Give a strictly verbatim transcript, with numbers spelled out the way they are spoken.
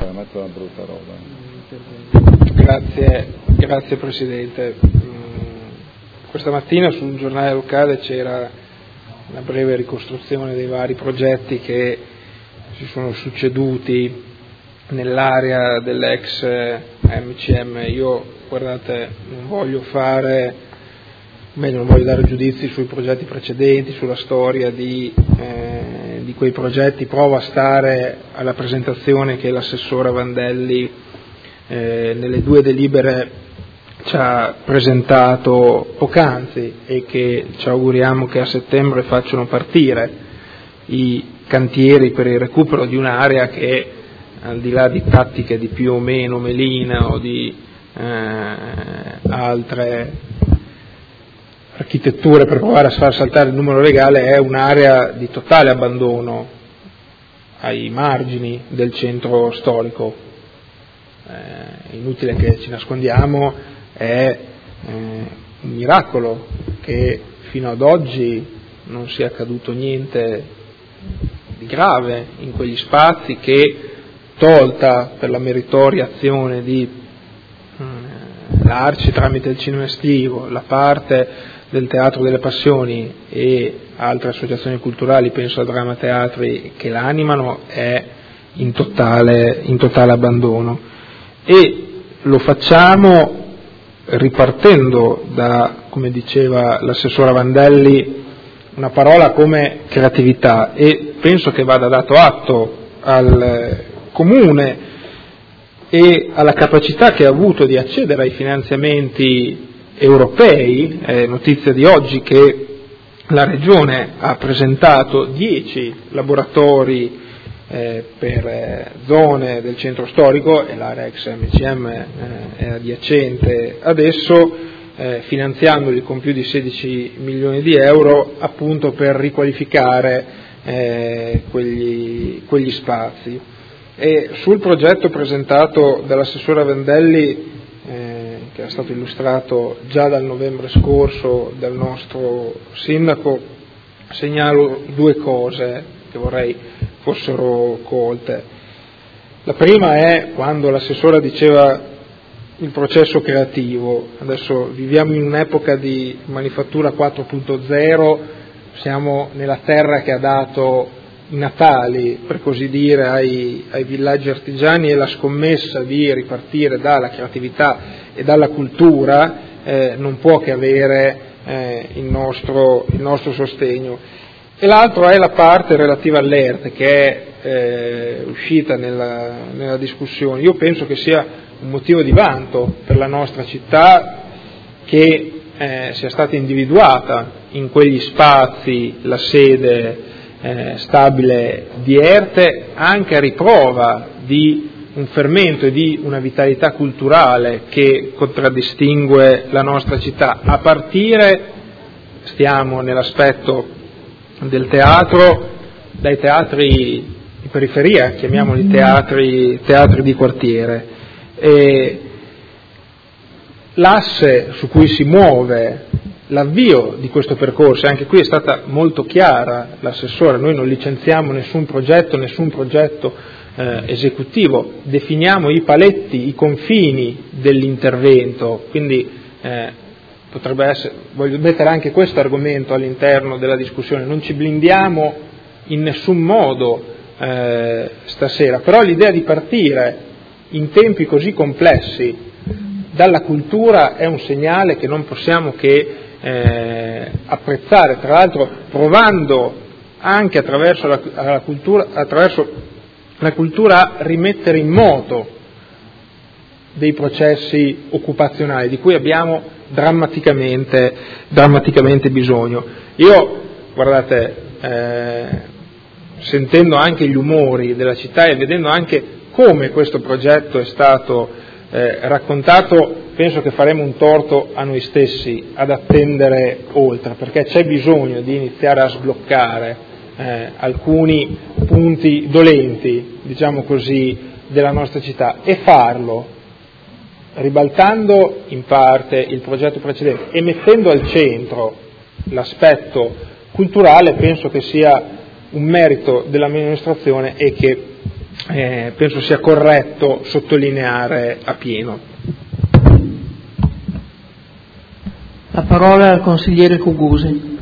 mezzo una brutta roba. Grazie, grazie Presidente. Questa mattina sul giornale locale c'era una breve ricostruzione dei vari progetti che si sono succeduti nell'area dell'ex M C M. Io, guardate, non voglio fare, meglio non voglio dare giudizi sui progetti precedenti, sulla storia di, eh, di quei progetti, provo a stare alla presentazione che l'assessore Vandelli eh, nelle due delibere ci ha presentato poc'anzi e che ci auguriamo che a settembre facciano partire i cantieri per il recupero di un'area che, al di là di tattiche di più o meno melina o di eh, altre architetture per provare a far saltare il numero legale, è un'area di totale abbandono ai margini del centro storico. È inutile che ci nascondiamo, è eh, un miracolo che fino ad oggi non sia accaduto niente di grave in quegli spazi che, tolta per la meritoria azione di eh, l'Arci tramite il cinema estivo, la parte del Teatro delle Passioni e altre associazioni culturali, penso a Drama Teatri, che l'animano, è in totale, in totale abbandono. E lo facciamo ripartendo da, come diceva l'assessora Vandelli, una parola come creatività, e penso che vada dato atto al Comune e alla capacità che ha avuto di accedere ai finanziamenti europei. È notizia di oggi che la Regione ha presentato dieci laboratori eh, per eh, zone del centro storico, e l'area ex M C M eh, è adiacente adesso, eh, finanziandoli con più di sedici milioni di euro appunto per riqualificare eh, quegli, quegli spazi. E sul progetto presentato dall'assessore Vandelli, eh, che è stato illustrato già dal novembre scorso dal nostro sindaco, segnalo due cose che vorrei fossero colte. La prima è quando l'assessora diceva il processo creativo. Adesso viviamo in un'epoca di manifattura quattro punto zero, siamo nella terra che ha dato i natali, per così dire, ai, ai villaggi artigiani, e la scommessa di ripartire dalla creatività e dalla cultura eh, non può che avere eh, il, nostro, il nostro sostegno. E l'altro è la parte relativa all'E R T, che è eh, uscita nella, nella discussione. Io penso che sia un motivo di vanto per la nostra città che eh, sia stata individuata in quegli spazi la sede eh, stabile di E R T, anche a riprova di un fermento e di una vitalità culturale che contraddistingue la nostra città, a partire, stiamo nell'aspetto del teatro, dai teatri di periferia, chiamiamoli teatri, teatri di quartiere. E l'asse su cui si muove l'avvio di questo percorso, anche qui è stata molto chiara l'assessore, noi non licenziamo nessun progetto, nessun progetto eh, esecutivo, definiamo i paletti, i confini dell'intervento, quindi eh, potrebbe essere, voglio mettere anche questo argomento all'interno della discussione, non ci blindiamo in nessun modo eh, stasera, però l'idea di partire in tempi così complessi dalla cultura è un segnale che non possiamo che eh, apprezzare, tra l'altro provando anche attraverso la, la cultura, attraverso la cultura a rimettere in moto dei processi occupazionali di cui abbiamo drammaticamente, drammaticamente bisogno. Io, guardate, eh, sentendo anche gli umori della città e vedendo anche come questo progetto è stato eh, raccontato, penso che faremo un torto a noi stessi ad attendere oltre, perché c'è bisogno di iniziare a sbloccare eh, alcuni punti dolenti, diciamo così, della nostra città, e farlo ribaltando in parte il progetto precedente e mettendo al centro l'aspetto culturale. Penso che sia un merito dell'amministrazione e che eh, penso sia corretto sottolineare appieno. La parola al consigliere Cugusi.